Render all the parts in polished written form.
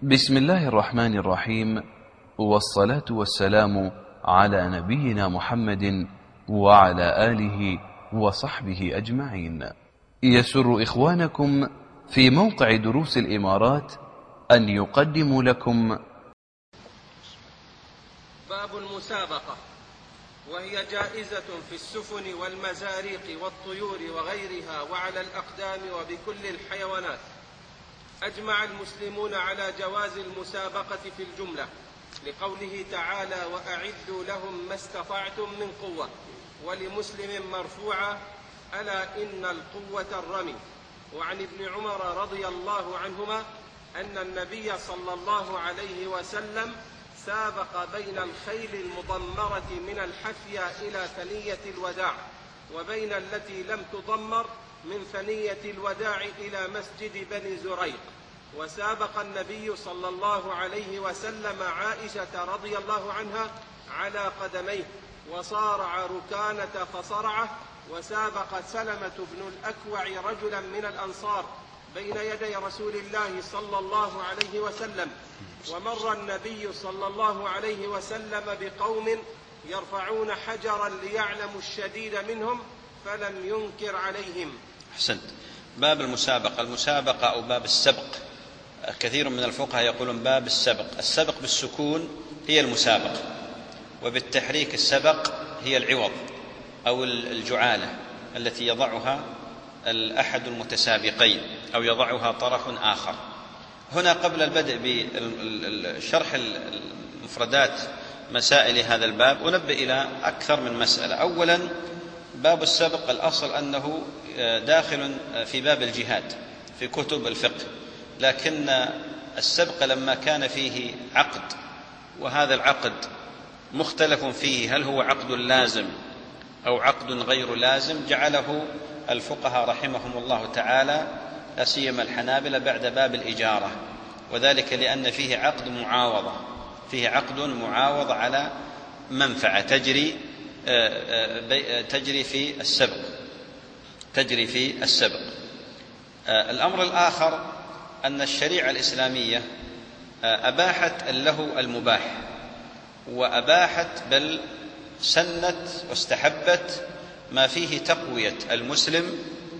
بسم الله الرحمن الرحيم، والصلاة والسلام على نبينا محمد وعلى آله وصحبه أجمعين. يسر إخوانكم في موقع دروس الإمارات أن يقدموا لكم باب المسابقة، وهي جائزة في السفن والمزاريق والطيور وغيرها وعلى الأقدام وبكل الحيوانات. أجمع المسلمون على جواز المسابقة في الجملة، لقوله تعالى: وأعدوا لهم ما استطعتم من قوة. ولمسلم مرفوعة: ألا إن القوة الرمي. وعن ابن عمر رضي الله عنهما أن النبي صلى الله عليه وسلم سابق بين الخيل المضمرة من الحفيا إلى ثنية الوداع، وبين التي لم تضمر من ثنية الوداع إلى مسجد بني زريق. وسابق النبي صلى الله عليه وسلم عائشة رضي الله عنها على قدميه، وصارع ركانة فصرعه. وسابق سلمة بن الأكوع رجلا من الأنصار بين يدي رسول الله صلى الله عليه وسلم. ومر النبي صلى الله عليه وسلم بقوم يرفعون حجرا ليعلموا الشديد منهم فلم ينكر عليهم. أحسنت. باب المسابقة أو باب السبق، كثير من الفقهاء يقولون باب السبق. السبق بالسكون هي المسابقة، وبالتحريك السبق هي العوض أو الجعالة التي يضعها الأحد المتسابقين أو يضعها طرف آخر. هنا قبل البدء بشرح المفردات مسائل هذا الباب أنبه إلى أكثر من مسألة. أولا، باب السبق الأصل أنه داخل في باب الجهاد في كتب الفقه، لكن السبق لما كان فيه عقد، وهذا العقد مختلف فيه هل هو عقد لازم أو عقد غير لازم، جعله الفقهاء رحمهم الله تعالى لا سيما الحنابلة بعد باب الإجارة، وذلك لأن فيه عقد معاوضة على منفعة تجري في السبق. الأمر الآخر أن الشريعة الإسلامية أباحت اللهو المباح، وأباحت بل سنت واستحبت ما فيه تقوية المسلم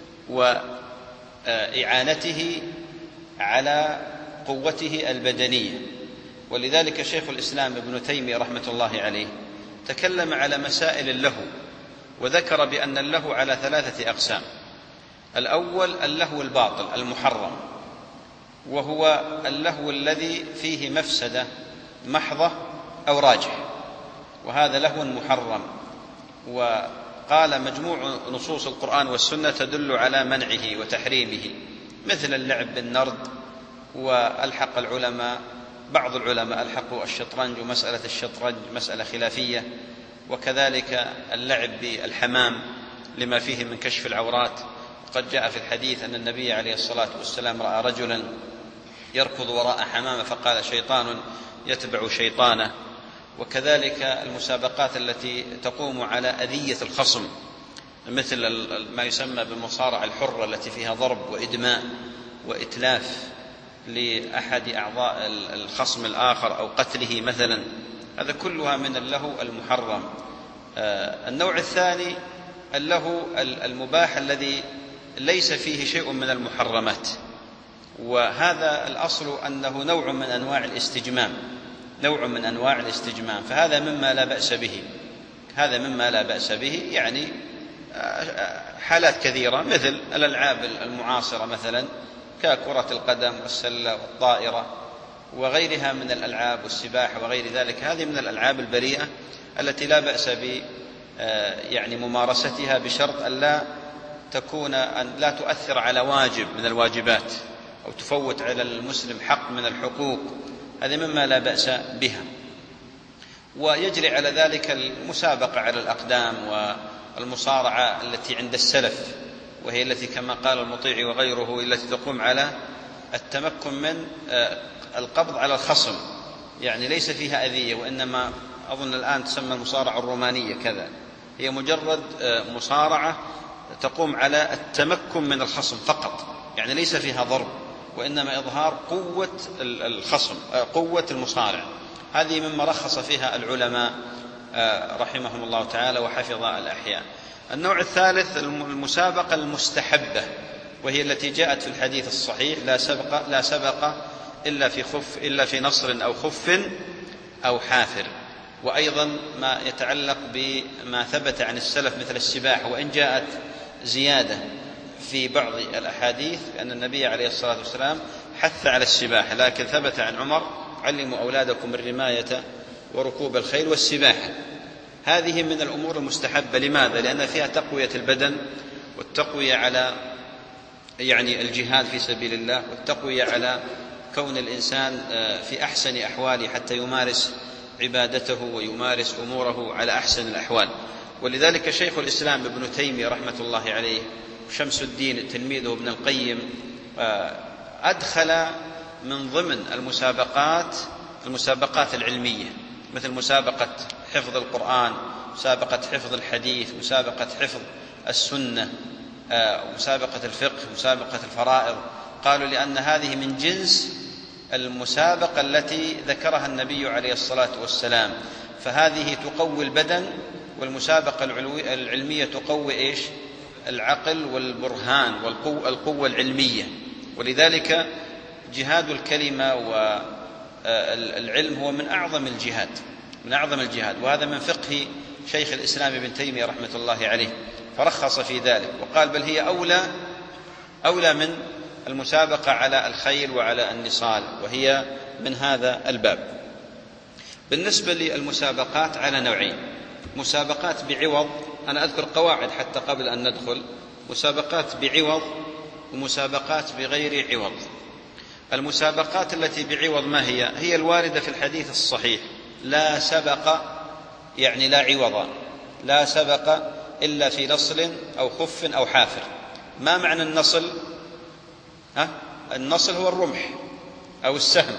وإعانته على قوته البدنية. ولذلك شيخ الإسلام ابن تيمية رحمة الله عليه تكلم على مسائل اللهو، وذكر بأن اللهو على 3 أقسام. الأول اللهو الباطل المحرم، وهو اللهو الذي فيه مفسدة محضة أو راجح، وهذا لهو محرم، وقال مجموع نصوص القرآن والسنة تدل على منعه وتحريمه، مثل اللعب بالنرد. وألحق بعض العلماء ألحقوا الشطرنج ومسألة الشطرنج مسألة خلافية، وكذلك اللعب بالحمام لما فيه من كشف العورات. وقد جاء في الحديث أن النبي عليه الصلاة والسلام رأى رجلا يركض وراء حمامة فقال شيطان يتبع شيطانه. وكذلك المسابقات التي تقوم على أذية الخصم، مثل ما يسمى بالمصارعة الحرة التي فيها ضرب وإدماء وإتلاف لأحد أعضاء الخصم الآخر أو قتله مثلا، هذا كلها من اللهو المحرم. النوع الثاني اللهو المباح الذي ليس فيه شيء من المحرمات، وهذا الأصل أنه نوع من أنواع الاستجمام، فهذا مما لا بأس به. يعني حالات كثيرة مثل الألعاب المعاصرة مثلا ككرة القدم والسلة والطائرة وغيرها من الألعاب والسباحة وغير ذلك، هذه من الألعاب البريئة التي لا بأس يعني ممارستها، بشرط أن لا تؤثر على واجب من الواجبات أو تفوت على المسلم حق من الحقوق، هذه مما لا بأس بها. ويجري على ذلك المسابقة على الأقدام والمصارعة التي عند السلف، وهي التي كما قال المطيع وغيره التي تقوم على التمكن من القبض على الخصم، يعني ليس فيها أذية، وإنما أظن الآن تسمى المصارعة الرومانية كذا، هي مجرد مصارعة تقوم على التمكن من الخصم فقط، يعني ليس فيها ضرب وإنما إظهار قوة الخصم، قوة المصارع. هذه مما رخص فيها العلماء رحمهم الله تعالى وحفظ الأحياء. النوع الثالث المسابقة المستحبة، وهي التي جاءت في الحديث الصحيح: لا سبق إلا في نصر أو خف أو حافر. وأيضا ما يتعلق بما ثبت عن السلف مثل السباحة، وإن جاءت زيادة في بعض الأحاديث أن النبي عليه الصلاة والسلام حث على السباحة، لكن ثبت عن عمر: علموا أولادكم الرماية وركوب الخيل والسباحة. هذه من الأمور المستحبة. لماذا؟ لأن فيها تقوية البدن، والتقوية على الجهاد في سبيل الله، والتقوية على كون الإنسان في أحسن أحواله حتى يمارس عبادته ويمارس أموره على أحسن الأحوال. ولذلك شيخ الإسلام ابن تيمية رحمة الله عليه، شمس الدين تلميذه ابن القيم، أدخل من ضمن المسابقات العلمية، مثل مسابقة حفظ القرآن، مسابقة حفظ الحديث، مسابقة حفظ السنة، مسابقة الفقه، مسابقة الفرائض. قالوا لأن هذه من جنس المسابقة التي ذكرها النبي عليه الصلاة والسلام، فهذه تقوي البدن، والمسابقة العلمية تقوي العقل والبرهان والقوة العلمية. ولذلك جهاد الكلمة والعلم هو من أعظم الجهاد، وهذا من فقه شيخ الإسلام ابن تيمية رحمة الله عليه، فرخص في ذلك وقال: بل هي أولى من المسابقة على الخيل وعلى النصال، وهي من هذا الباب. بالنسبة للمسابقات على نوعين: مسابقات بعوض، أنا أذكر قواعد حتى قبل أن ندخل، مسابقات بعوض ومسابقات بغير عوض. المسابقات التي بعوض ما هي الواردة في الحديث الصحيح: لا سبق، يعني لا عوض، لا سبق إلا في نصل أو خف أو حافر. ما معنى النصل؟ النصل هو الرمح أو السهم،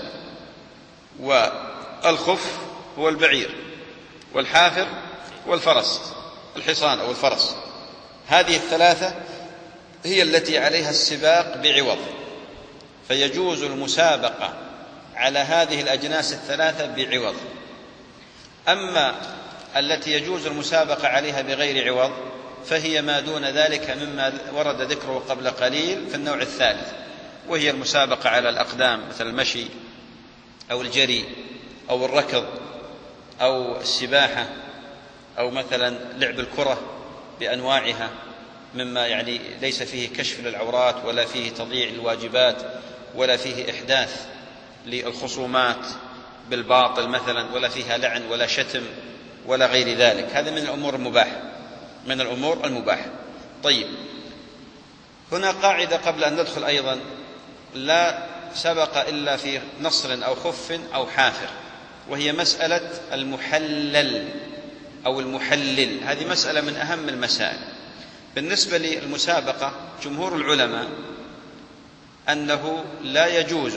والخف هو البعير، والحافر هو الحصان أو الفرس. هذه الثلاثة هي التي عليها السباق بعوض، فيجوز المسابقة على هذه الأجناس الثلاثة بعوض. أما التي يجوز المسابقة عليها بغير عوض فهي ما دون ذلك مما ورد ذكره قبل قليل في النوع الثالث، وهي المسابقة على الأقدام مثل المشي أو الجري أو الركض أو السباحة، أو مثلا لعب الكرة بأنواعها، مما ليس فيه كشف للعورات ولا فيه تضييع الواجبات ولا فيه إحداث للخصومات بالباطل مثلا، ولا فيها لعن ولا شتم ولا غير ذلك. هذا من الأمور المباحة. طيب، هنا قاعدة قبل أن ندخل أيضا: لا سبق إلا في نصر أو خف أو حافر، وهي مسألة المحلل أو المحلل. هذه مسألة من أهم المسائل. بالنسبة للمسابقة جمهور العلماء أنه لا يجوز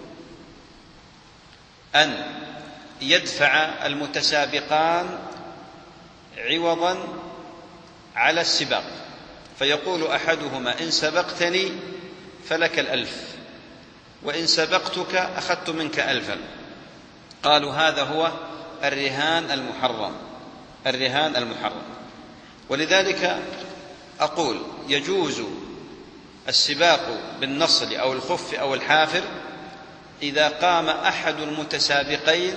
أن يدفع المتسابقان عوضا على السباق، فيقول أحدهما: إن سبقتني فلك 1000، وإن سبقتك أخذت منك 1000. قالوا هذا هو الرهان المحرم. ولذلك أقول: يجوز السباق بالنصل أو الخف أو الحافر إذا قام أحد المتسابقين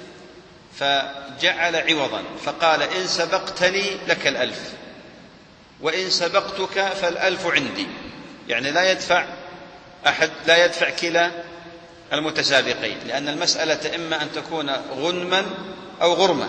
فجعل عوضا فقال: إن سبقتني لك 1000، وإن سبقتك فال1000 عندي. يعني لا يدفع كلا المتسابقين، لأن المسألة إما أن تكون غنما أو غرما،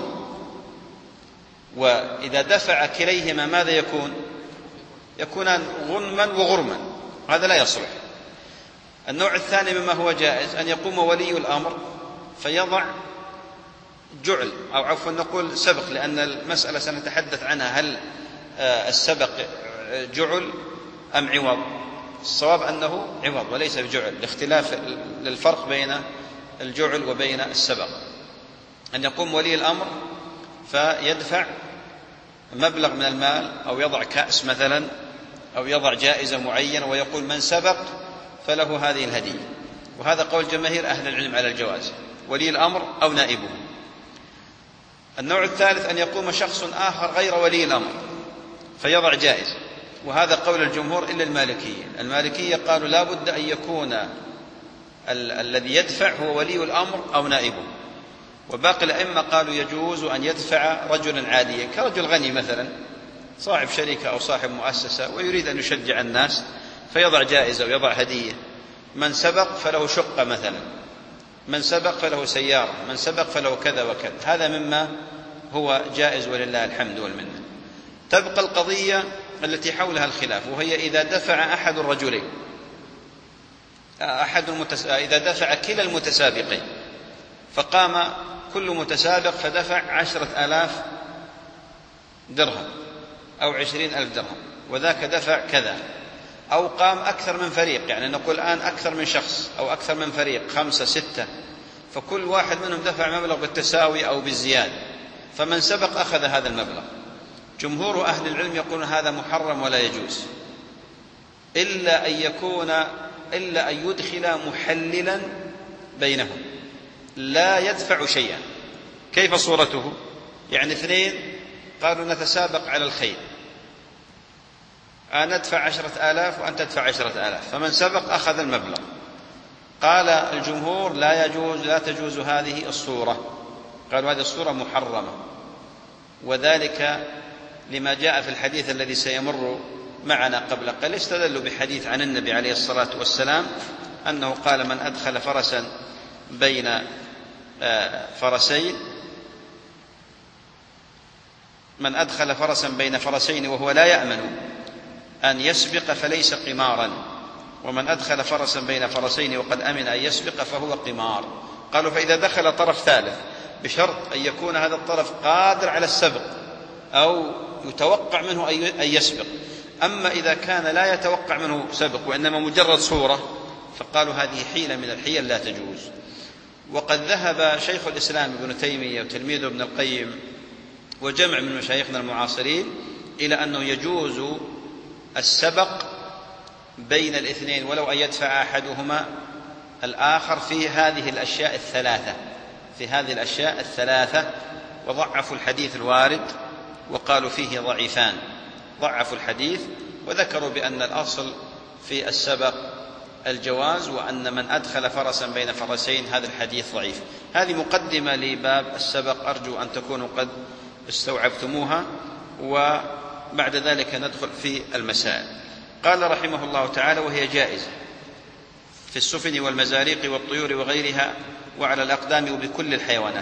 وإذا دفع كليهما ماذا يكونان غنما وغرما، هذا لا يصلح. النوع الثاني مما هو جائز أن يقوم ولي الأمر فيضع جعل، أو عفوا نقول سبق، لأن المسألة سنتحدث عنها: هل السبق جعل أم عوض؟ الصواب أنه عوض وليس بجعل، للفرق بين الجعل وبين السبق. أن يقوم ولي الأمر فيدفع مبلغ من المال، أو يضع كأس مثلا، أو يضع جائزة معينة، ويقول: من سبق فله هذه الهدية، وهذا قول جماهير أهل العلم على الجواز، ولي الأمر أو نائبه. النوع الثالث أن يقوم شخص آخر غير ولي الأمر فيضع جائزة، وهذا قول الجمهور إلا المالكية. المالكية قالوا لا بد أن يكون الذي يدفع هو ولي الأمر أو نائبه، وباقي الأئمة قالوا يجوز أن يدفع رجلا عاديا كرجل غني مثلا صاحب شركة أو صاحب مؤسسة ويريد أن يشجع الناس فيضع جائزة ويضع هدية. من سبق فله شقة مثلا، من سبق فله سيارة، من سبق فله كذا وكذا، هذا مما هو جائز ولله الحمد والمنة. تبقى القضية التي حولها الخلاف، وهي إذا دفع أحد الرجلين إذا دفع كلا المتسابقين، فقام كل متسابق فدفع 10,000 درهم أو 20,000 درهم، وذاك دفع كذا، أو قام أكثر من فريق، يعني نقول الآن أكثر من شخص أو أكثر من فريق 5 6، فكل واحد منهم دفع مبلغ بالتساوي أو بالزيادة، فمن سبق أخذ هذا المبلغ. جمهور أهل العلم يقولون هذا محرم ولا يجوز، إلا أن يدخل محللا بينهم لا يدفع شيئا. كيف صورته؟ يعني 2 قالوا نتسابق على الخيل، أنا أدفع 10,000 وأنت تدفع 10,000، فمن سبق أخذ المبلغ. قال الجمهور لا تجوز هذه الصورة، قالوا هذه الصورة محرمة، وذلك لما جاء في الحديث الذي سيمر معنا قبل قليل. استدلوا بحديث عن النبي عليه الصلاة والسلام أنه قال من أدخل فرسا بين فرسين وهو لا يأمن أن يسبق فليس قمارا، ومن أدخل فرسا بين فرسين وقد أمن أن يسبق فهو قمار. قالوا فإذا دخل طرف ثالث بشرط أن يكون هذا الطرف قادر على السبق أو يتوقع منه أن يسبق، أما إذا كان لا يتوقع منه سبق وإنما مجرد صورة فقالوا هذه حيلة من الحيل لا تجوز. وقد ذهب شيخ الإسلام ابن تيمية وتلميذه ابن القيم وجمع من مشايخنا المعاصرين إلى أنه يجوز السبق بين الاثنين ولو أن يدفع أحدهما الآخر في هذه الأشياء الثلاثة، وضعفوا الحديث الوارد وقالوا فيه ضعيفان، ضعفوا الحديث وذكروا بأن الأصل في السبق الجواز، وأن من أدخل فرسا بين فرسين هذا الحديث ضعيف. هذه مقدمة لباب السبق، أرجو أن تكونوا قد استوعبتموها، وبعد ذلك ندخل في المسائل. قال رحمه الله تعالى وهي جائزة في السفن والمزاريق والطيور وغيرها وعلى الأقدام وبكل الحيوانات.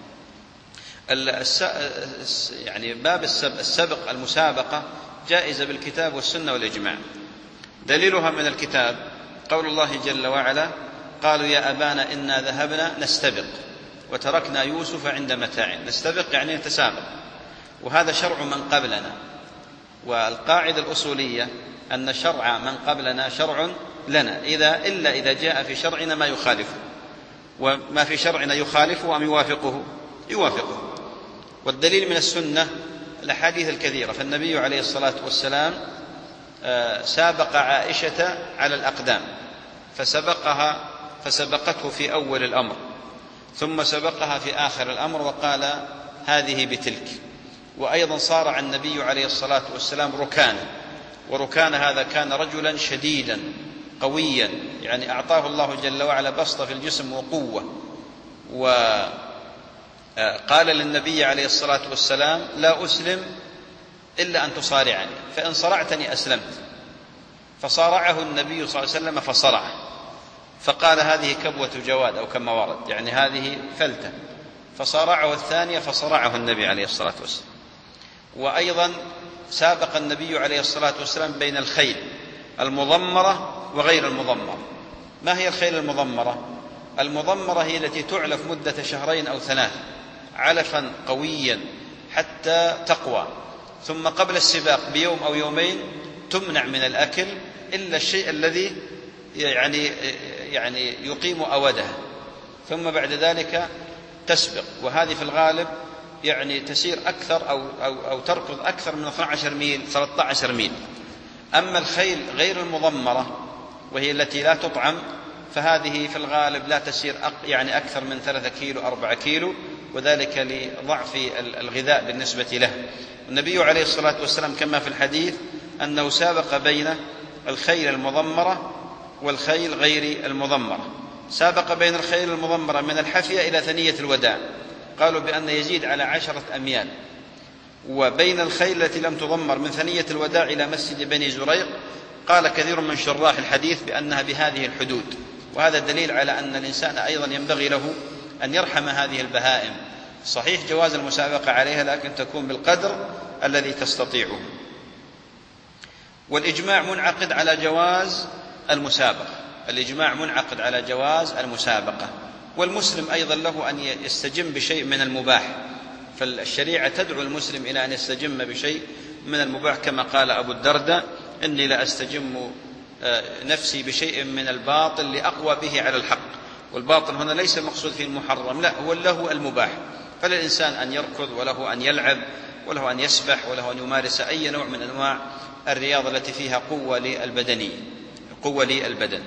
يعني باب السبق المسابقة جائزة بالكتاب والسنة والإجماع. دليلها من الكتاب قول الله جل وعلا قالوا يا أبانا إنا ذهبنا نستبق وتركنا يوسف عند متاع. نستبق يعني نتسابق، وهذا شرع من قبلنا، والقاعدة الأصولية أن شرع من قبلنا شرع لنا إلا إذا جاء في شرعنا ما يخالفه، وما في شرعنا يخالفه أم يوافقه. والدليل من السنة الأحاديث الكثيرة، فالنبي عليه الصلاة والسلام سابق عائشة على الأقدام فسبقته في أول الأمر، ثم سبقها في آخر الأمر وقال هذه بتلك. وأيضا صارع النبي عليه الصلاة والسلام وركان هذا كان رجلا شديدا قويا، يعني أعطاه الله جل وعلا بسطة في الجسم وقوة، وقال للنبي عليه الصلاة والسلام لا أسلم إلا أن تصارعني، فإن صرعتني أسلمت. فصارعه النبي صلى الله عليه وسلم فصرعه، فقال هذه كبوة جواد أو كما ورد، يعني هذه فلتة، فصارعه الثانية فصرعه النبي عليه الصلاة والسلام. وأيضا سابق النبي عليه الصلاة والسلام بين الخيل المضمرة وغير المضمرة. ما هي الخيل المضمرة؟ المضمرة هي التي تعلف مدة 2 أو 3 علفا قويا حتى تقوى، ثم قبل السباق بيوم أو يومين تمنع من الأكل إلا الشيء الذي يعني يقيم أودها، ثم بعد ذلك تسبق. وهذه في الغالب يعني تسير أكثر أو تركض أكثر من 12 ميل 13 ميل. أما الخيل غير المضمرة وهي التي لا تطعم، فهذه في الغالب لا تسير يعني أكثر من 3 كيلو 4 كيلو، وذلك لضعف الغذاء بالنسبة له. النبي عليه الصلاة والسلام كما في الحديث أنه سابق بين الخيل المضمرة والخيل غير المضمرة. سابق بين الخيل المضمرة من الحفية إلى ثنية الوداع، قالوا بأن يزيد على 10 أميال، وبين الخيل التي لم تضمر من ثنية الوداع إلى مسجد بني زريق قال كثير من شراح الحديث بأنها بهذه الحدود. وهذا دليل على أن الإنسان أيضا ينبغي له أن يرحم هذه البهائم. صحيح جواز المسابقة عليها، لكن تكون بالقدر الذي تستطيعه. والإجماع منعقد على جواز المسابقة، الإجماع منعقد على جواز المسابقة. والمسلم أيضا له أن يستجم بشيء من المباح، فالشريعة تدعو المسلم إلى أن يستجم بشيء من المباح، كما قال أبو الدرداء: إني لا أستجم نفسي بشيء من الباطل لأقوى به على الحق. والباطل هنا ليس المقصود فيه المحرم، لا، هو له المباح. فللإنسان أن يركض، وله أن يلعب، وله أن يسبح، وله أن يمارس أي نوع من أنواع الرياضة التي فيها قوة للبدن.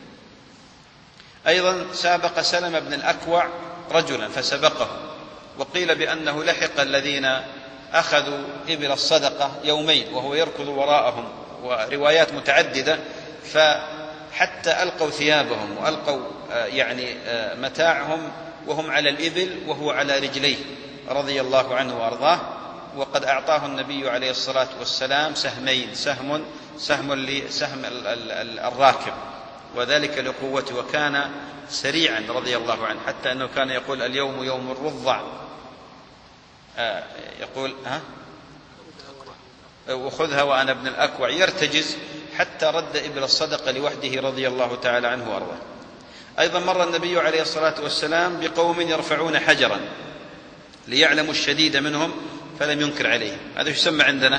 أيضا سابق سلمة بن الأكوع رجلا فسبقه، وقيل بأنه لحق الذين أخذوا إبل الصدقة يومين وهو يركض وراءهم، وروايات متعددة، فحتى ألقوا ثيابهم وألقوا يعني متاعهم وهم على الإبل وهو على رجليه رضي الله عنه وأرضاه. وقد أعطاه النبي عليه الصلاة والسلام سهمين، سهم لسهم الراكب، وذلك لقوته، وكان سريعا رضي الله عنه، حتى أنه كان يقول: اليوم يوم الرضع، يقول وخذها وأنا ابن الأكوع، يرتجز حتى رد إبل الصدقة لوحده رضي الله تعالى عنه وأرضاه. أيضا مر النبي عليه الصلاة والسلام بقوم يرفعون حجرا ليعلموا الشديد منهم فلم ينكر عليهم. هذا يسمى عندنا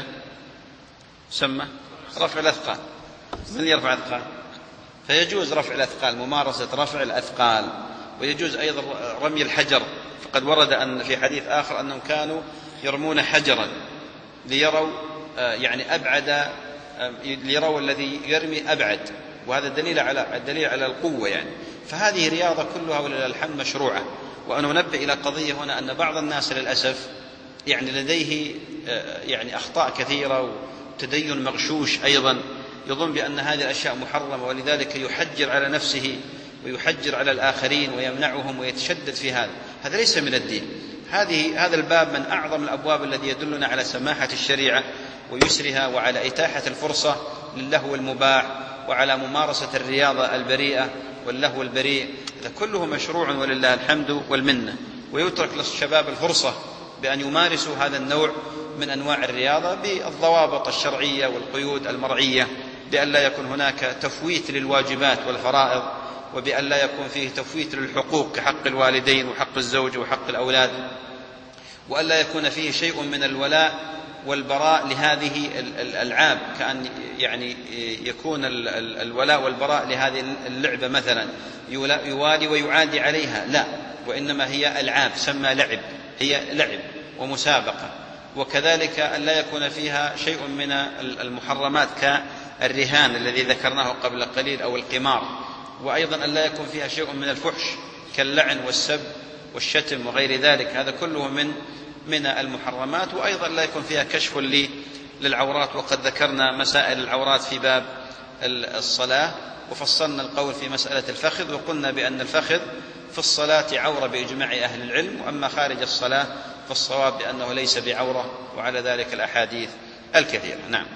يسمى رفع الأثقال. من يرفع الأثقال؟ فيجوز رفع الأثقال، ممارسة رفع الأثقال. ويجوز أيضا رمي الحجر، فقد ورد أن في حديث آخر أنهم كانوا يرمون حجرا ليروا يعني أبعد، ليروا الذي يرمي أبعد، وهذا دليل على القوة يعني. فهذه رياضة كلها ولله الحمد مشروعة. وأنا أنبه إلى قضية هنا، أن بعض الناس للأسف يعني لديه يعني أخطاء كثيرة وتدين مغشوش أيضا، يظن بأن هذه الأشياء محرمة، ولذلك يحجر على نفسه ويحجر على الآخرين ويمنعهم ويتشدد في هذا ليس من الدين. هذا الباب من أعظم الأبواب الذي يدلنا على سماحة الشريعة ويسرها، وعلى إتاحة الفرصة للهو المباح، وعلى ممارسة الرياضة البريئة واللهو البريء. هذا كله مشروع ولله الحمد والمنة. ويترك للشباب الفرصة بأن يمارسوا هذا النوع من أنواع الرياضة بالضوابط الشرعية والقيود المرعية، بأن لا يكون هناك تفويت للواجبات والفرائض، وبأن لا يكون فيه تفويت للحقوق كحق الوالدين وحق الزوج وحق الأولاد، وأن لا يكون فيه شيء من الولاء والبراء لهذه الألعاب، كأن يعني يكون الولاء والبراء لهذه اللعبة مثلا يوالي ويعادي عليها، لا، وإنما هي ألعاب سمى لعب، هي لعب ومسابقة. وكذلك أن لا يكون فيها شيء من المحرمات كالرهان الذي ذكرناه قبل قليل أو القمار. وأيضا أن لا يكون فيها شيء من الفحش كاللعن والسب والشتم وغير ذلك، هذا كله من المحرمات. وأيضا لا يكون فيها كشف للعورات، وقد ذكرنا مسائل العورات في باب الصلاة، وفصلنا القول في مسألة الفخذ، وقلنا بأن الفخذ في الصلاة عورة بإجماع أهل العلم، وأما خارج الصلاة فالصواب بأنه ليس بعورة، وعلى ذلك الأحاديث الكثيرة. نعم.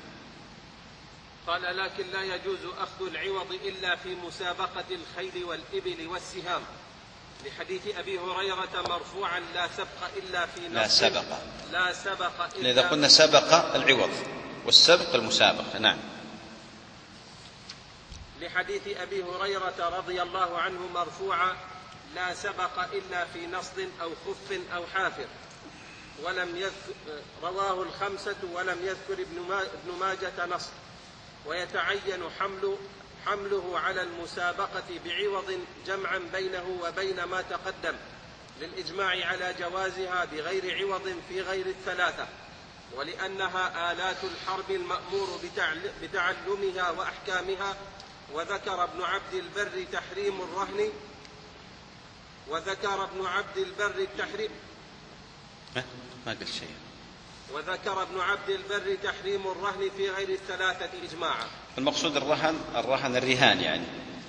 قال: لكن لا يجوز أخذ العوض إلا في مسابقة الخيل والإبل والسهام، لحديث أبي هريرة مرفوعا: لا سبق إلا في نص، لا سبق إلا. إذا قلنا سبق العوض، والسبق المسابقة. نعم. لحديث أبي هريرة رضي الله عنه مرفوعا: لا سبق إلا في نصب أو خف أو حافر. رواه الخمسة ولم يذكر ابن ماجة نص. ويتعين حمله على المسابقة بعوض جمعا بينه وبين ما تقدم، للإجماع على جوازها بغير عوض في غير الثلاثة، ولأنها آلات الحرب المأمور بتعلمها وأحكامها، وذكر ابن عبد البر تحريم الرهن وذكر ابن عبد البر التحريم ما قلت شيء. وذكر ابن عبد البر تحريم الرهن في غير الثلاثة إجماعا. المقصود الرهن الرهان يعني.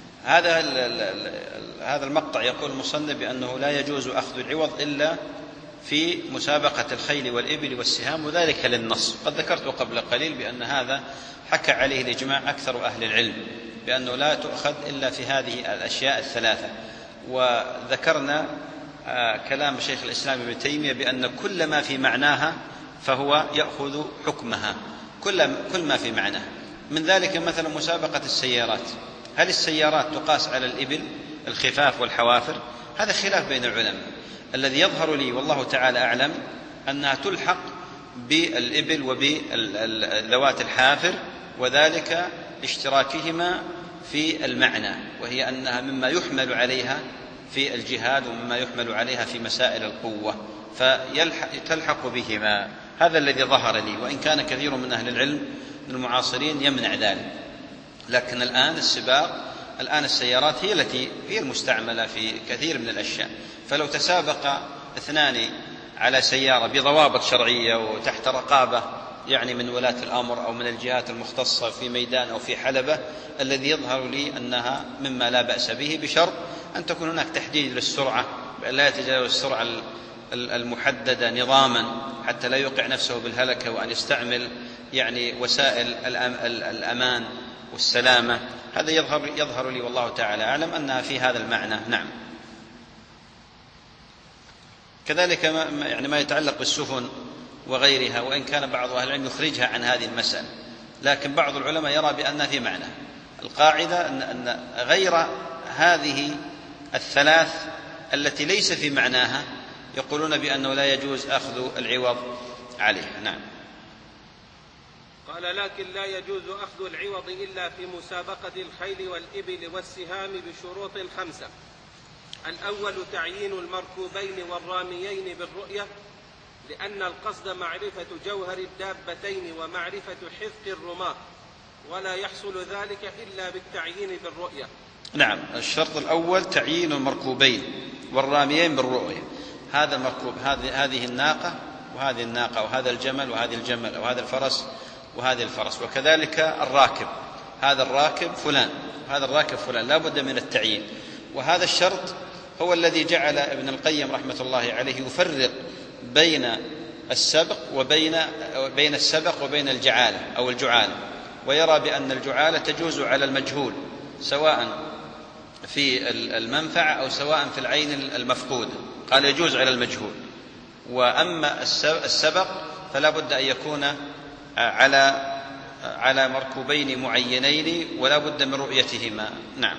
هذا المقطع يقول المصنف بأنه لا يجوز أخذ العوض إلا في مسابقة الخيل والإبل والسهام، وذلك للنص. قد ذكرت قبل قليل بأن هذا حكى عليه الإجماع أكثر أهل العلم بأنه لا تؤخذ إلا في هذه الأشياء الثلاثة. وذكرنا كلام شيخ الإسلام ابن تيمية بأن كل ما في معناها فهو يأخذ حكمها، كل ما في معناها. من ذلك مثلا مسابقة السيارات، هل السيارات تقاس على الإبل الخفاف والحوافر؟ هذا خلاف بين العلماء. الذي يظهر لي والله تعالى أعلم أنها تلحق بالإبل وبذوات الحافر، وذلك اشتراكهما في المعنى، وهي أنها مما يحمل عليها في الجهاد ومما يحمل عليها في مسائل القوة، فتلحق بهما. هذا الذي ظهر لي، وإن كان كثير من أهل العلم المعاصرين يمنع ذلك. لكن الآن السيارات هي التي هي المستعملة في كثير من الأشياء. فلو تسابق اثنان على سيارة بضوابط شرعية وتحت رقابة يعني من ولاة الأمر أو من الجهات المختصة في ميدان أو في حلبة، الذي يظهر لي أنها مما لا بأس به، بشرط أن تكون هناك تحديد للسرعة، بأن لا يتجاوز السرعة المحددة نظاما حتى لا يوقع نفسه بالهلكة، وأن يستعمل يعني وسائل الأمان والسلامة. هذا يظهر لي والله تعالى أعلم أنها في هذا المعنى. نعم. كذلك يعني ما يتعلق بالسفن وغيرها، وإن كان بعض أهل العلم يخرجها عن هذه المسألة، لكن بعض العلماء يرى بأنها في معنى. القاعدة أن غير هذه الثلاث التي ليس في معناها يقولون بأنه لا يجوز أخذ العوض عليها. نعم. قال: لكن لا يجوز أخذ العوض إلا في مسابقة الخيل والإبل والسهام بشروط 5. الأول تعيين المركوبين والراميين بالرؤية، لأن القصد معرفة جوهر الدابتين ومعرفة حذق الرماة، ولا يحصل ذلك إلا بالتعيين بالرؤية. نعم. الشرط الأول تعيين المركوبين والراميين بالرؤية. هذا المركوب، هذه الناقة وهذه الناقة، وهذا الجمل وهذه الجمل، وهذا الفرس وهذه الفرس، وكذلك الراكب، هذا الراكب فلان وهذا الراكب فلان، لا بد من التعيين. وهذا الشرط هو الذي جعل ابن القيم رحمة الله عليه يفرق بين السبق بين السبق وبين الجعالة أو الجعالة، ويرى بأن الجعالة تجوز على المجهول سواء في المنفعة أو سواء في العين المفقودة، قال يجوز على المجهول. وأما السبق فلا بد أن يكون على مركوبين معينين ولا بد من رؤيتهما. نعم.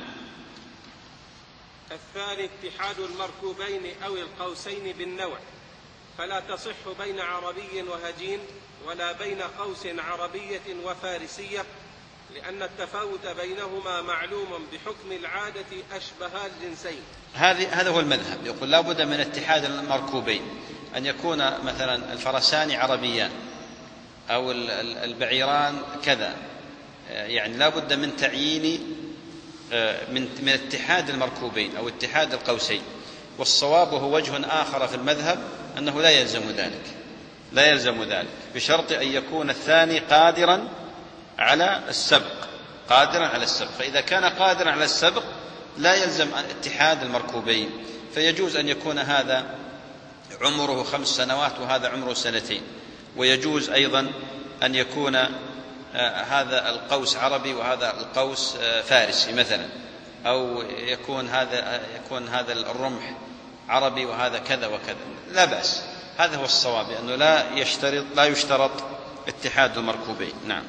الثاني اتحاد المركوبين أو القوسين بالنوع، فلا تصح بين عربي وهجين ولا بين قوس عربية وفارسية، لأن التفاوت بينهما معلوم بحكم العادة أشبه الجنسين. هذا هو المذهب، يقول لا بد من اتحاد المركوبين، أن يكون مثلا الفرسان عربيان أو البعيران كذا، يعني لا بد من تعيين من اتحاد المركوبين أو اتحاد القوسين. والصواب وهو وجه آخر في المذهب أنه لا يلزم ذلك بشرط أن يكون الثاني قادرا على السبق. فإذا كان قادرا على السبق لا يلزم اتحاد المركوبين، فيجوز أن يكون هذا عمره 5 سنوات وهذا عمره 2 سنين، ويجوز أيضا أن يكون هذا القوس عربي وهذا القوس فارسي مثلا، أو يكون هذا الرمح عربي وهذا كذا وكذا، لا بأس. هذا هو الصواب، لأنه لا يشترط اتحاد المركوبين. نعم.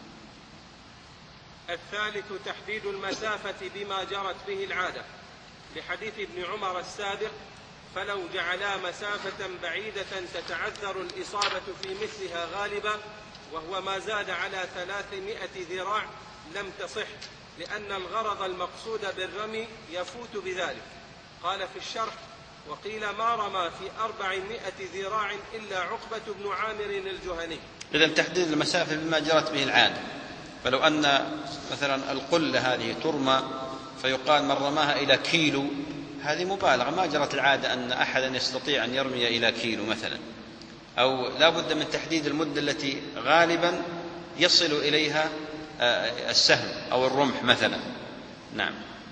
الثالث تحديد المسافة بما جرت به العادة، لحديث ابن عمر السابق: فلو جعلا مسافة بعيدة تتعذر الإصابة في مثلها غالبا، وهو ما زاد على 300 ذراع، لم تصح، لأن الغرض المقصود بالرمي يفوت بذلك. قال في الشرح: وقيل ما رمى في 400 ذراع إلا عقبة بن عامر الجهني. إذن تحديد المسافة بما جرت به العادة، فلو أن مثلا القلة هذه ترمى فيقال من رماها إلى كيلو، هذه مبالغة، ما جرت العادة أن أحدا يستطيع أن يرمي إلى كيلو مثلا، أو لا بد من تحديد المدة التي غالبا يصل إليها السهم أو الرمح مثلا. نعم.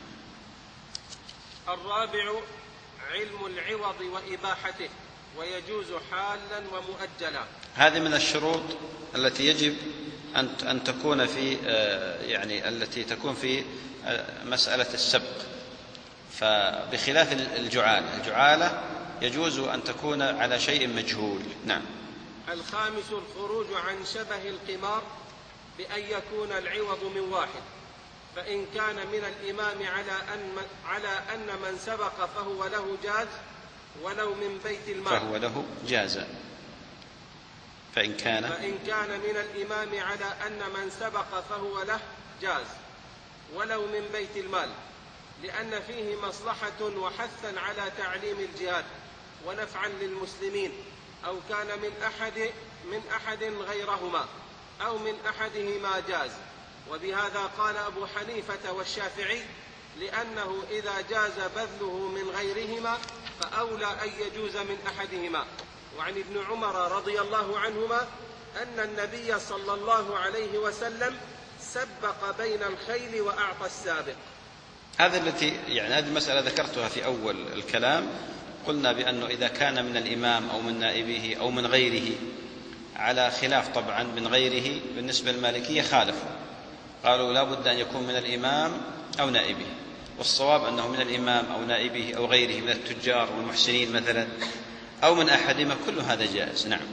الرابع علم العوض وإباحته، ويجوز حالا ومؤجلا. هذه من الشروط التي يجب أن تكون في يعني التي تكون في مسألة السبق، فبخلاف الجعالة يجوز أن تكون على شيء مجهول. نعم. الخامس الخروج عن شبه القمار بأن يكون العوض من واحد، فإن كان من الإمام على أن من سبق فهو له جاز ولو من بيت المال، فهو له جاز. فإن كان من الإمام على أن من سبق فهو له جاز ولو من بيت المال، لأن فيه مصلحة وحثا على تعليم الجهاد ونفعا للمسلمين، أو كان من أحد غيرهما أو من أحدهما جاز. وبهذا قال أبو حنيفة والشافعي، لأنه إذا جاز بذله من غيرهما فأولى أن يجوز من أحدهما. وعن ابن عمر رضي الله عنهما أن النبي صلى الله عليه وسلم سبق بين الخيل وأعطى السابق. هذه هذه المسألة ذكرتها في أول الكلام، قلنا بأنه إذا كان من الإمام أو من نائبه أو من غيره، على خلاف طبعا من غيره بالنسبة للمالكية خالفوا، قالوا لا بد أن يكون من الإمام أو نائبه، والصواب أنه من الإمام أو نائبه أو غيره من التجار والمحسنين مثلا أو من أحدهما، كل هذا جائز. نعم.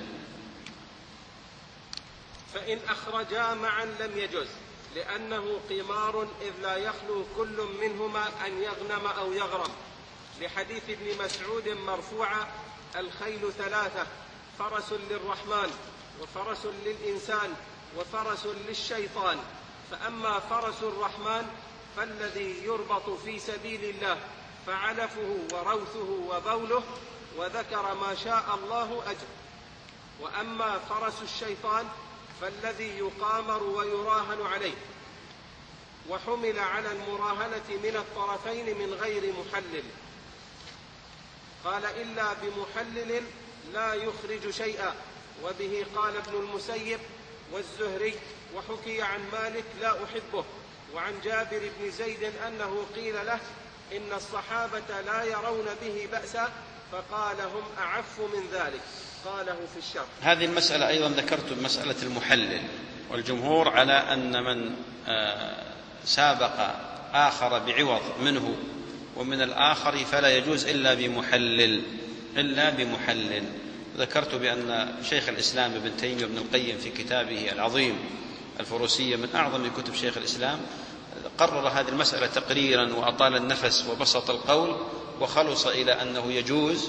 فإن أخرجا معا لم يجز، لأنه قمار إذ لا يخلو كل منهما أن يغنم أو يغرم، لحديث ابن مسعود مرفوعا: الخيل ثلاثة، فرس للرحمن وفرس للإنسان وفرس للشيطان، فأما فرس الرحمن فالذي يربط في سبيل الله فعلفه وروثه وبوله، وذكر ما شاء الله أجر. وأما فرس الشيطان فالذي يقامر ويراهن عليه، وحمل على المراهنة من الطرفين من غير محلل. قال: إلا بمحلل لا يخرج شيئا، وبه قال ابن المسيب والزهري، وحكي عن مالك لا أحبه. وعن جابر بن زيد أنه قيل له: إن الصحابة لا يرون به بأسا، فقال: هم أعف من ذلك. قاله في الشرح. هذه المسألة أيضا ذكرت مسألة المحلل، والجمهور على أن من سابق آخر بعوض منه ومن الآخر فلا يجوز إلا بمحلل. ذكرت بأن شيخ الإسلام ابن تيمية ابن القيم في كتابه العظيم الفروسية من أعظم كتب شيخ الإسلام قرر هذه المسألة تقريرا وأطال النفس وبسط القول، وخلص إلى أنه يجوز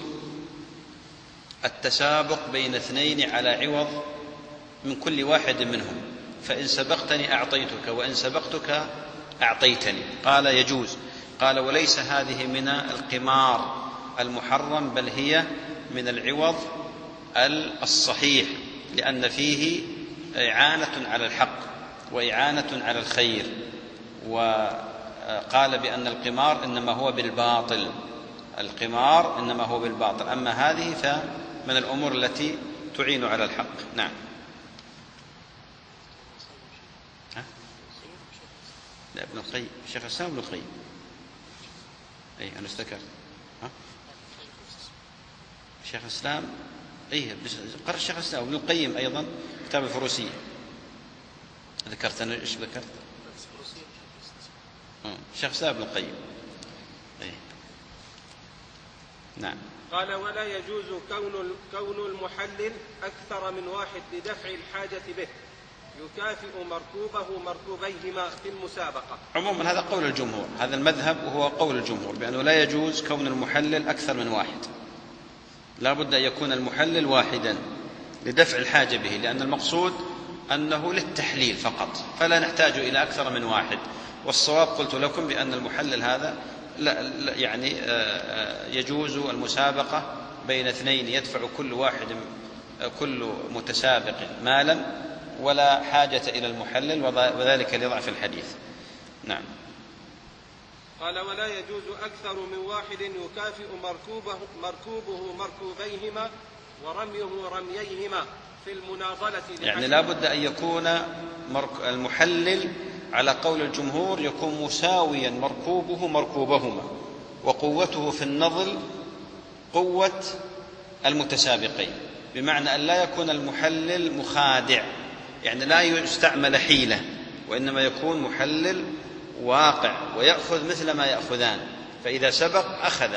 التسابق بين اثنين على عوض من كل واحد منهم، فإن سبقتني أعطيتك وإن سبقتك أعطيتني. قال يجوز. قال: وليس هذه من القمار المحرم، بل هي من العوض الصحيح، لأن فيه إعانة على الحق وإعانة على الخير. وقال بأن القمار إنما هو بالباطل، أما هذه فمن الأمور التي تعين على الحق. نعم. لا، ابن القيم، الشيخ الإسلام ابن القيم. أنا استكرت. الشيخ الإسلام قرأ الشيخ الإسلام ابن القيم أيضا كتاب الفروسية. ذكرت أنا إيش ذكرت؟ الشيخ الإسلام ابن القيم. نعم. قال: ولا يجوز كون المحلل أكثر من واحد لدفع الحاجة به، يكافئ مركوبيهما في المسابقة. عموما هذا قول الجمهور، هذا المذهب وهو قول الجمهور بأنه لا يجوز كون المحلل أكثر من واحد، لا بد أن يكون المحلل واحدا لدفع الحاجة به، لأن المقصود أنه للتحليل فقط، فلا نحتاج إلى أكثر من واحد. والصواب قلت لكم بأن المحلل هذا يعني يجوز المسابقة بين اثنين، يدفع كل متسابق مالا ولا حاجة إلى المحلل، وذلك لضعف الحديث. نعم. قال: ولا يجوز أكثر من واحد يكافئ مركوبه مركوبيهما ورميه رمييهما في المناضلة. يعني لا بد أن يكون المحلل على قول الجمهور يكون مساويا مركوبه مركوبهما، وقوته في النضل قوة المتسابقين، بمعنى أن لا يكون المحلل مخادع، يعني لا يستعمل حيلة، وإنما يكون محلل واقع ويأخذ مثل ما يأخذان، فإذا سبق أخذ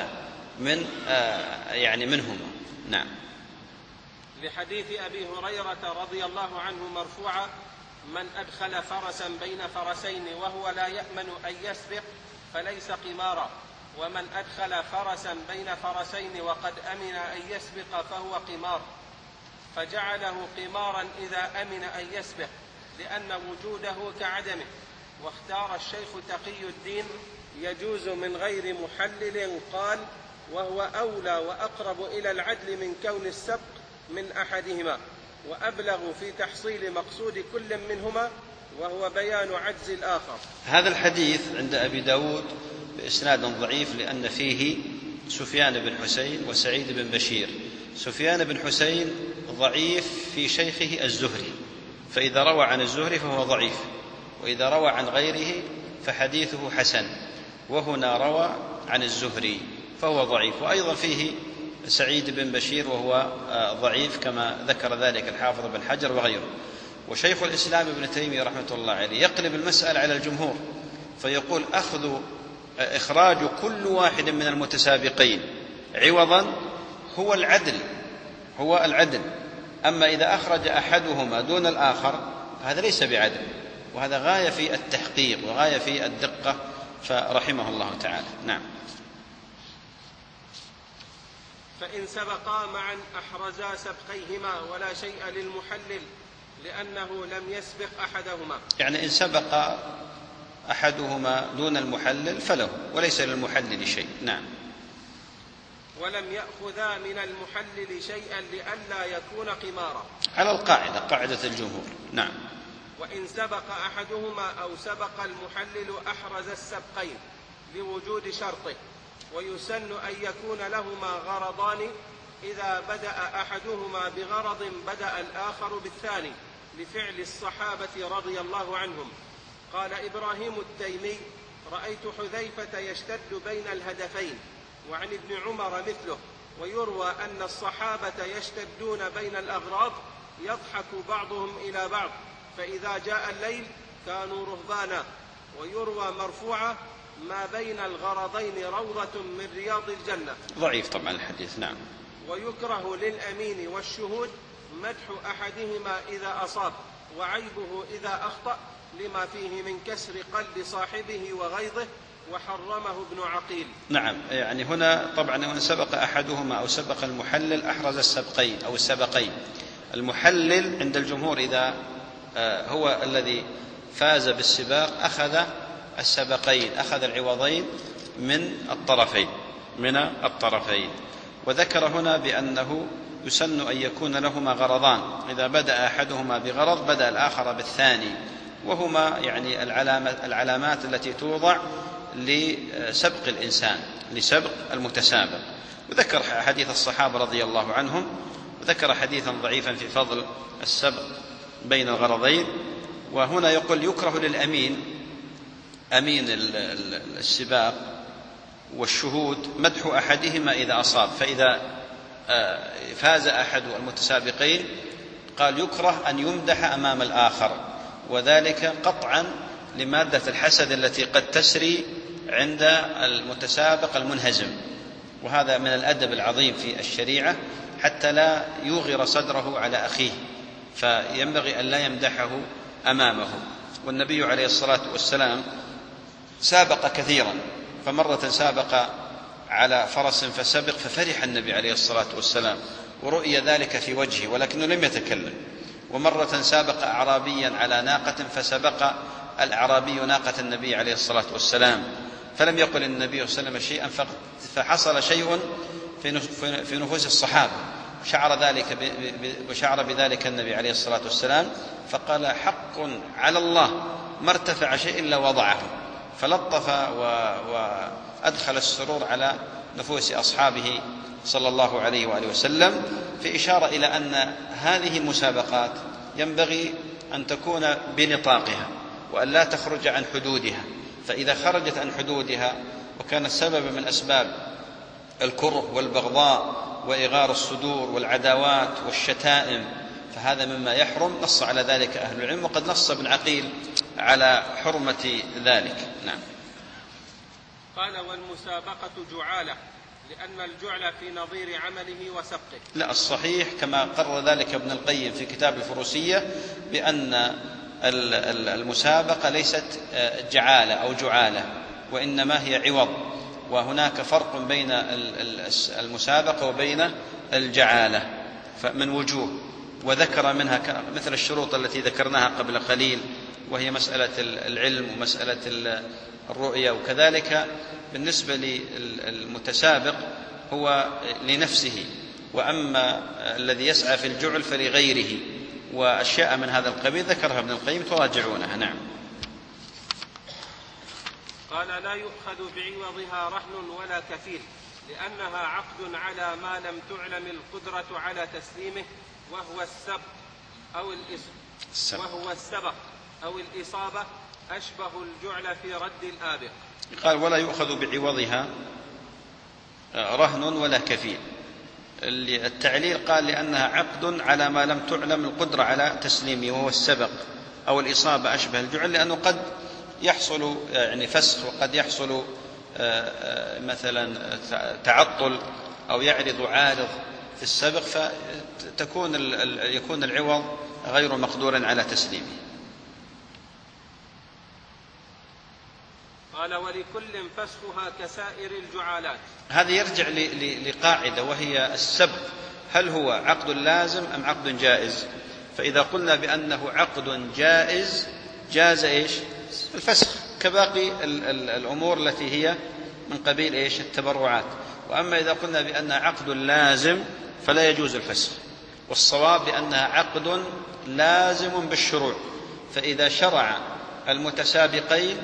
منهما. نعم. لحديث أبي هريرة رضي الله عنه مرفوعا: من أدخل فرسا بين فرسين وهو لا يأمن أن يسبق فليس قمارا، ومن أدخل فرسا بين فرسين وقد أمن أن يسبق فهو قمار، فجعله قمارا إذا أمن أن يسبق لأن وجوده كعدمه. واختار الشيخ تقي الدين: يجوز من غير محلل. قال: وهو أولى وأقرب إلى العدل من كون السبق من أحدهما، وأبلغ في تحصيل مقصود كل منهما، وهو بيان عجز الآخر. هذا الحديث عند أبي داود بإسناد ضعيف، لأن فيه سفيان بن حسين وسعيد بن بشير. سفيان بن حسين ضعيف في شيخه الزهري، فإذا روى عن الزهري فهو ضعيف، وإذا روى عن غيره فحديثه حسن، وهنا روى عن الزهري فهو ضعيف. وأيضا فيه سعيد بن بشير وهو ضعيف، كما ذكر ذلك الحافظ بن حجر وغيره. وشيخ الإسلام ابن تيمية رحمة الله عليه يقلب المسألة على الجمهور، فيقول: إخراج كل واحد من المتسابقين عوضا هو العدل، أما إذا أخرج أحدهما دون الآخر فهذا ليس بعدل، وهذا غاية في التحقيق وغاية في الدقة، فرحمه الله تعالى. نعم. فإن سبقا معا أحرزا سبقيهما ولا شيء للمحلل لأنه لم يسبق أحدهما. يعني إن سبق أحدهما دون المحلل فله، وليس للمحلل شيء. نعم. ولم يأخذا من المحلل شيئا لئلا يكون قمارا، على القاعدة، قاعدة الجمهور. نعم. وإن سبق أحدهما أو سبق المحلل أحرز السبقين لوجود شرطه. ويسن أن يكون لهما غرضان، إذا بدأ أحدهما بغرض بدأ الآخر بالثاني، لفعل الصحابة رضي الله عنهم. قال إبراهيم التيمي: رأيت حذيفة يشتد بين الهدفين، وعن ابن عمر مثله. ويروى أن الصحابة يشتدون بين الأغراض، يضحك بعضهم إلى بعض، فإذا جاء الليل كانوا رهبانا. ويروى مرفوعة: ما بين الغرضين روضة من رياض الجنة. ضعيف طبعا الحديث. نعم. ويكره للأمين والشهود مدح أحدهما إذا أصاب وعيبه إذا أخطأ، لما فيه من كسر قلب صاحبه وغيظه، وحرمه ابن عقيل. نعم. يعني هنا طبعا من سبق أحدهما أو سبق المحلل أحرز السبقين أو السبقين. المحلل عند الجمهور إذا هو الذي فاز بالسباق أخذ السبقين، أخذ العوضين من الطرفين. وذكر هنا بأنه يسن أن يكون لهما غرضان، إذا بدأ أحدهما بغرض بدأ الآخر بالثاني، وهما يعني العلامات التي توضع لسبق الإنسان، لسبق المتسابق. وذكر حديث الصحابة رضي الله عنهم، وذكر حديثا ضعيفا في فضل السبق بين الغرضين. وهنا يقول: يكره للأمين، أمين السباق والشهود، مدح أحدهما إذا أصاب. فإذا فاز أحد المتسابقين قال يكره أن يمدح أمام الآخر، وذلك قطعا لمادة الحسد التي قد تسري عند المتسابق المنهزم، وهذا من الأدب العظيم في الشريعة، حتى لا يوغر صدره على أخيه، فينبغي أن لا يمدحه أمامه. والنبي عليه الصلاة والسلام سابق كثيرا، فمرة سابق على فرس فسبق ففرح النبي عليه الصلاة والسلام، ورؤي ذلك في وجهه ولكنه لم يتكلم. ومرة سابق أعرابيا على ناقة فسبق الأعرابي ناقة النبي عليه الصلاة والسلام، فلم يقل النبي صلى الله عليه وسلم شيئا، فحصل شيء في نفوس الصحابة، وشعر بذلك النبي عليه الصلاة والسلام، فقال: حق على الله ما ارتفع شيء إلا وضعه، فلطف وأدخل السرور على نفوس أصحابه صلى الله عليه وآله وسلم، في إشارة إلى أن هذه المسابقات ينبغي أن تكون بنطاقها وأن لا تخرج عن حدودها، فإذا خرجت عن حدودها وكانت سببا من أسباب الكره والبغضاء وإغار الصدور والعداوات والشتائم فهذا مما يحرم. نص على ذلك أهل العلم، وقد نص ابن عقيل على حرمة ذلك. نعم. قال: والمسابقة جعالة، لأن الجعل في نظير عمله وسبقه. لا، الصحيح كما قرر ذلك ابن القيم في كتاب الفروسية بأن المسابقة ليست جعالة أو جعالة، وإنما هي عوض، وهناك فرق بين المسابقة وبين الجعالة من وجوه، وذكر منها مثل الشروط التي ذكرناها قبل قليل، وهي مسألة العلم ومسألة الرؤية، وكذلك بالنسبة للمتسابق هو لنفسه، وأما الذي يسعى في الجعل فلغيره، وأشياء من هذا القبيل ذكرها ابن القيم تراجعونها. نعم. قال: لا يؤخذ بعوضها رهن ولا كفيل، لأنها عقد على ما لم تعلم القدرة على تسليمه، وهو السبق أو الإصابة، أشبه الجعل في رد الآبق. قال: ولا يؤخذ بعوضها رهن ولا كفيل. التعليل قال: لأنها عقد على ما لم تعلم القدرة على تسليمه، وهو السبق أو الإصابة أشبه الجعل، لأنه قد يحصل فسخ، وقد يحصل مثلا تعطل أو يعرض عارض في السبق، يكون العوض غير مقدور على تسليمه. قال: ولكل فسخها كسائر الجعالات. هذا يرجع لقاعدة، وهي السبق هل هو عقد لازم أم عقد جائز؟ فإذا قلنا بأنه عقد جائز جاز الفسخ كباقي الأمور التي هي من قبيل التبرعات. وأما إذا قلنا بأنها عقد لازم فلا يجوز الفسخ، والصواب بأنها عقد لازم بالشروع، فإذا شرع المتسابقين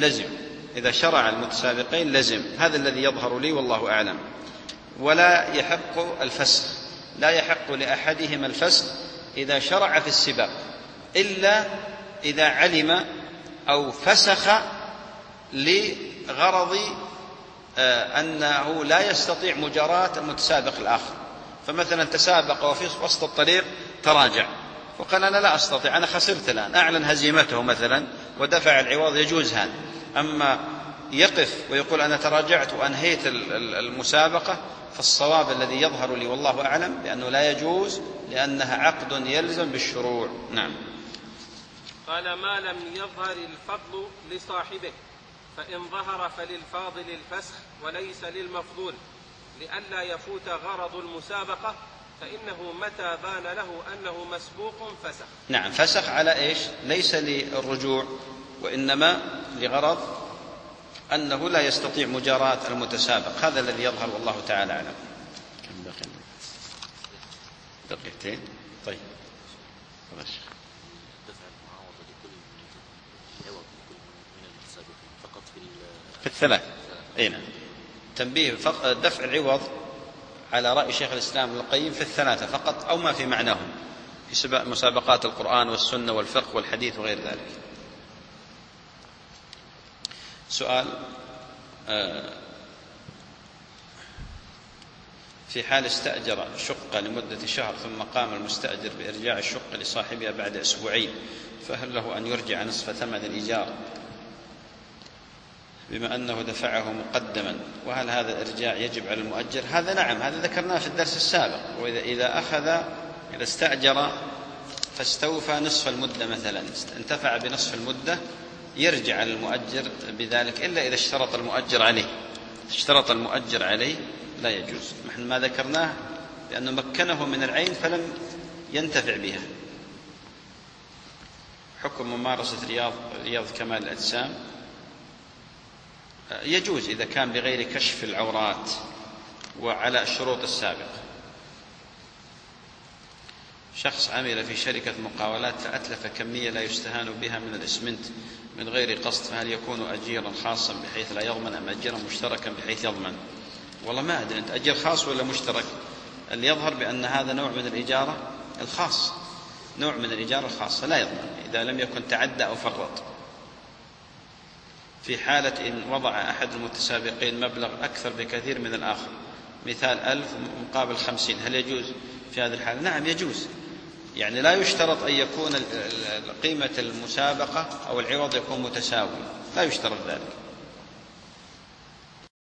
لزم، هذا الذي يظهر لي والله أعلم. ولا يحق الفسخ، لا يحق لأحدهما الفسخ إذا شرع في السباق، إلا إذا علم أو فسخ لغرض أنه لا يستطيع مجاراة المتسابق الآخر. فمثلا تسابق وفي وسط الطريق تراجع وقال: أنا لا أستطيع، أنا خسرت الآن، أعلن هزيمته مثلا ودفع العوض، يجوز هذا. أما يقف ويقول: أنا تراجعت وأنهيت المسابقة، فالصواب الذي يظهر لي والله أعلم بأنه لا يجوز، لأنها عقد يلزم بالشروع. نعم. قال: ما لم يظهر الفضل لصاحبه، فإن ظهر فللفاضل الفسخ وليس للمفضول، لئلا يفوت غرض المسابقة، فإنه متى بان له أنه مسبوق فسخ. نعم، فسخ على ليس للرجوع، وإنما لغرض أنه لا يستطيع مجاراة المتسابق، هذا الذي يظهر والله تعالى أعلم. كم باقي؟ دقيقتين. طيب. في الثلاث. نعم. تنبيه دفع العوض على رأي شيخ الإسلام ابن القيم في الثلاثة فقط، أو ما في معناهم في مسابقات القرآن والسنة والفقه والحديث وغير ذلك. سؤال: في حال استأجر شقة لمدة شهر ثم قام المستأجر بإرجاع الشقة لصاحبها بعد أسبوعين، فهل له أن يرجع نصف ثمن الإيجار بما أنه دفعه مقدما؟ وهل هذا الإرجاع يجب على المؤجر؟ هذا نعم، هذا ذكرناه في الدرس السابق. وإذا إذا استأجر فاستوفى نصف المدة مثلا، انتفع بنصف المدة، يرجع على المؤجر بذلك، إلا إذا اشترط المؤجر عليه لا يجوز، نحن ما ذكرناه لأنه مكنه من العين فلم ينتفع بها. حكم ممارسة رياض كمال الأجسام يجوز إذا كان بغير كشف العورات وعلى الشروط السابقة. شخص عمل في شركة مقاولات فأتلف كمية لا يستهان بها من الإسمنت من غير قصد، فهل يكون أجيرا خاصا بحيث لا يضمن أم أجيرا مشتركا بحيث يضمن؟ والله ما أدري أنت أجير خاص ولا مشترك. اللي يظهر بأن هذا نوع من الإجارة الخاص، نوع من الإجارة الخاصة لا يضمن إذا لم يكن تعدى أو فرط. في حالة إن وضع أحد المتسابقين مبلغ أكثر بكثير من الآخر، مثال 1000 مقابل 50، هل يجوز في هذه الحالة؟ نعم يجوز، يعني لا يشترط أن يكون قيمة المسابقة أو العوض يكون متساوي، لا يشترط ذلك.